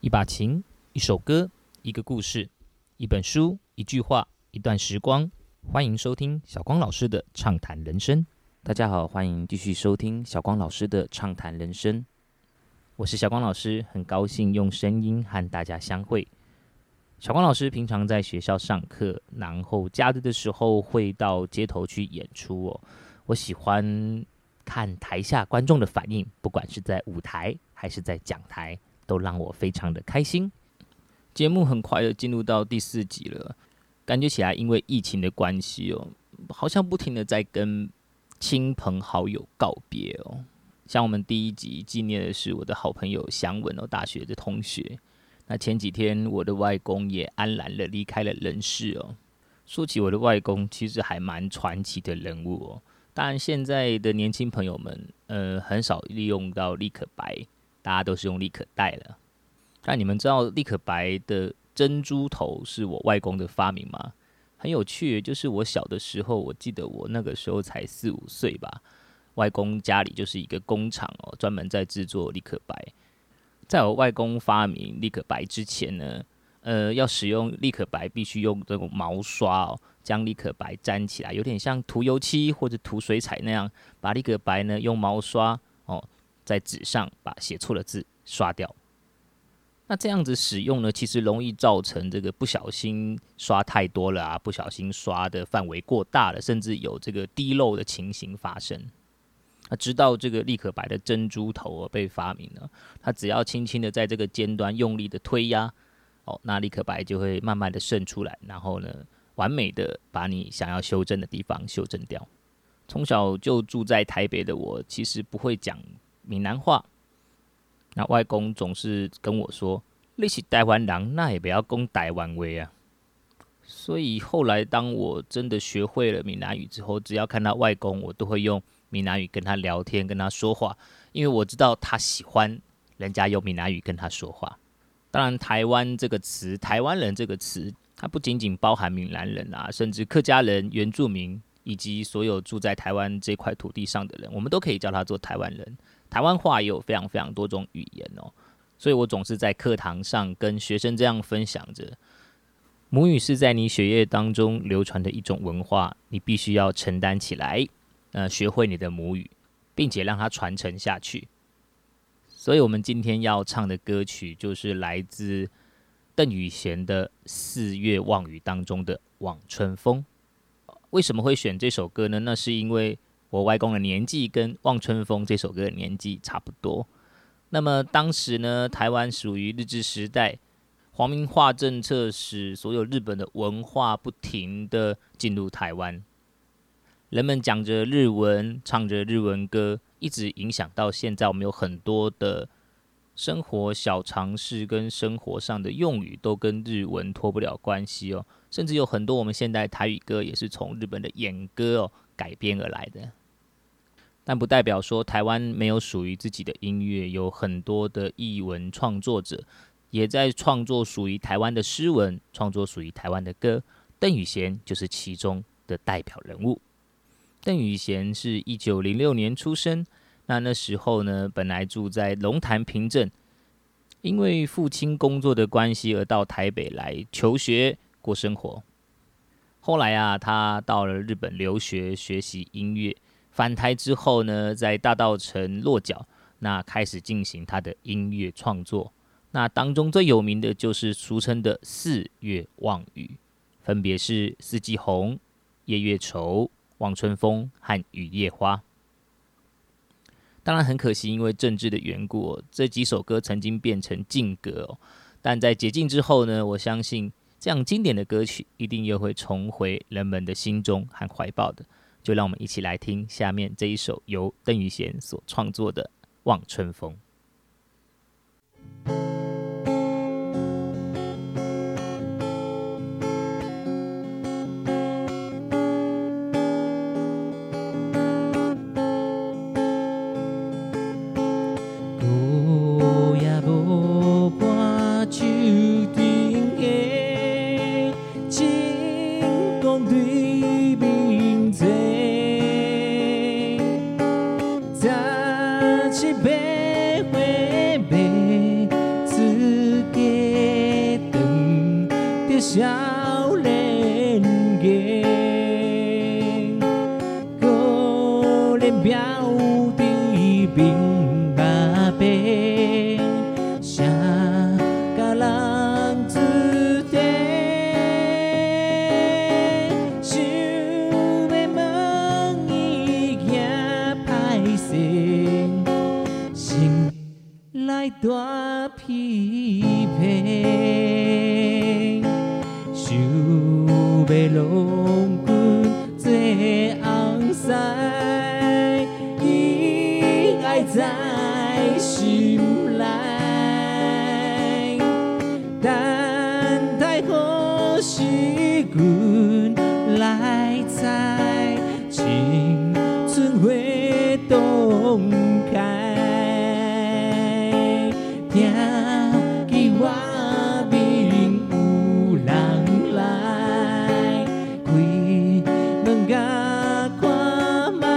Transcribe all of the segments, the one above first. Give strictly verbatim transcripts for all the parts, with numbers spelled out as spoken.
一把琴，一首歌，一个故事，一本书，一句话，一段时光。欢迎收听小光老师的畅谈人生。大家好，欢迎继续收听小光老师的畅谈人生。我是小光老师，很高兴用声音和大家相会。小光老师平常在学校上课，然后假日的时候会到街头去演出哦。我喜欢看台下观众的反应，不管是在舞台还是在讲台，都让我非常的开心。节目很快的进入到第四集了，感觉起来因为疫情的关系哦，好像不停的在跟亲朋好友告别哦。像我们第一集纪念的是我的好朋友祥文哦，大学的同学。那前几天我的外公也安然的离开了人世哦。说起我的外公，其实还蛮传奇的人物哦。当然，现在的年轻朋友们，呃，很少利用到立可白，大家都是用立可带了。但你们知道立可白的珍珠头是我外公的发明吗？很有趣，就是我小的时候，我记得我那个时候才四五岁吧，外公家里就是一个工厂哦，专门在制作立可白。在我外公发明立可白之前呢，呃，要使用立可白必须用这种毛刷哦，将立可白粘起来，有点像涂油漆或者涂水彩那样，把立可白呢用毛刷哦，在纸上把写错的字刷掉。那这样子使用呢，其实容易造成这个不小心刷太多了啊，不小心刷的范围过大了，甚至有这个滴漏的情形发生。那直到这个立可白的珍珠头被发明了，它只要轻轻的在这个尖端用力的推压，哦，那立可白就会慢慢的渗出来，然后呢，完美的把你想要修正的地方修正掉。从小就住在台北的我，其实不会讲闽南话。那外公总是跟我说：“你是台湾人，那也不要讲台湾话啊。”所以后来当我真的学会了闽南语之后，只要看到外公，我都会用闽南语跟他聊天，跟他说话，因为我知道他喜欢人家用闽南语跟他说话。当然，台湾这个词，台湾人这个词，它不仅仅包含闽南人啊，甚至客家人、原住民以及所有住在台湾这块土地上的人，我们都可以叫他做台湾人。台湾话也有非常非常多种语言哦，所以我总是在课堂上跟学生这样分享着：母语是在你血液当中流传的一种文化，你必须要承担起来，呃，学会你的母语，并且让它传承下去。所以我们今天要唱的歌曲就是来自邓雨贤的《四月望雨》当中的《望春风》。为什么会选这首歌呢？那是因为我外公的年纪跟《望春风》这首歌的年纪差不多。那么当时呢，台湾属于日治时代，皇民化政策使所有日本的文化不停的进入台湾，人们讲着日文，唱着日文歌，一直影响到现在。我们有很多的生活小常识跟生活上的用语都跟日文脱不了关系哦，甚至有很多我们现代台语歌也是从日本的演歌哦改编而来的。但不代表说台湾没有属于自己的音乐，有很多的艺文创作者也在创作属于台湾的诗文，创作属于台湾的歌。邓雨贤就是其中的代表人物。邓雨贤是一九零六年出生，那那时候呢，本来住在龙潭平镇，因为父亲工作的关系而到台北来求学过生活。后来啊，他到了日本留学学习音乐，返台之后呢，在大稻埕落脚，那开始进行他的音乐创作。那当中最有名的就是俗称的四月望雨，分别是四季红、夜月愁、望春风和雨夜花。当然很可惜，因为政治的缘故、哦，这几首歌曾经变成禁歌哦。但在解禁之后呢，我相信这样经典的歌曲一定又会重回人们的心中和怀抱的。就让我们一起来听下面这一首由邓雨贤所创作的《望春风》。 早起白花白， 着少年家，可怜表弟兵马背，谁甲人子弟？想要问伊行歹势，心内大疲惫。想要郎君做红婿，伊爱在心内，等待何时阮来采，青春花动开。听见我面有人来，开门甲看卖，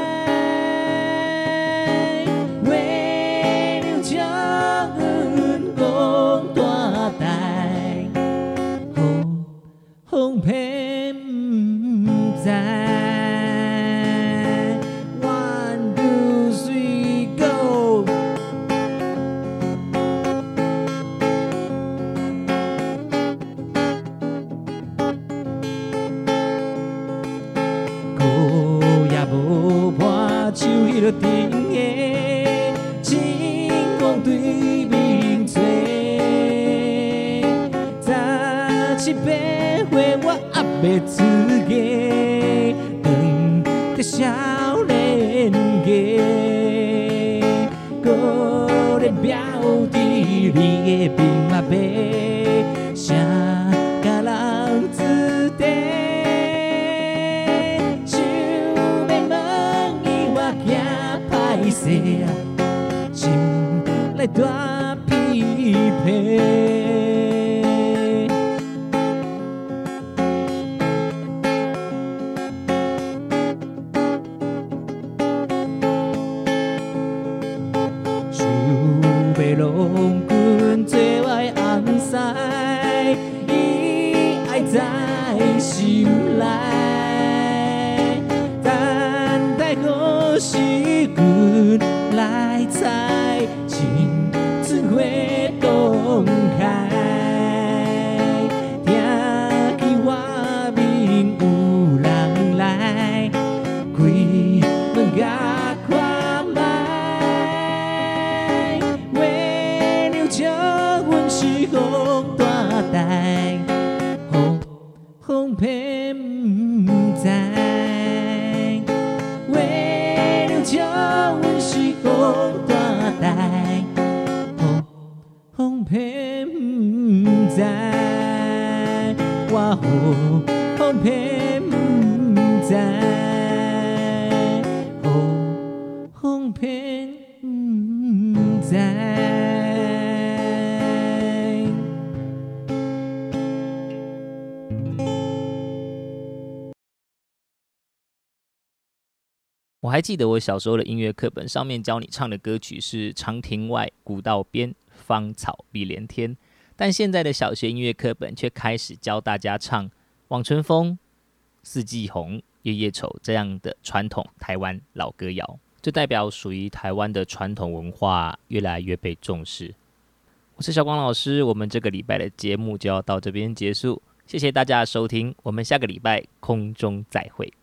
为了将阮讲大代，风风骗不知。One two three go。像迄落顶的星光对面做，早七八岁我还袂出嫁，当着少年家，可怜表弟你的兵马背，谁甲人子弟？心内大疲惫，想要郎君做我红婿，伊爱在心内，等待何时阮来采，青春花动开。听见我面有人来，开门甲看卖，为了将阮是风大代，风风骗不知。为了将阮是风大代，风风骗不知，我风骗不知，风风骗不知。我还记得我小时候的音乐课本上面教你唱的歌曲是长亭外，古道边，芳草碧连天，但现在的小学音乐课本却开始教大家唱望春风、四季红、夜夜愁这样的传统台湾老歌谣，这代表属于台湾的传统文化越来越被重视。我是小光老师，我们这个礼拜的节目就要到这边结束，谢谢大家的收听，我们下个礼拜空中再会。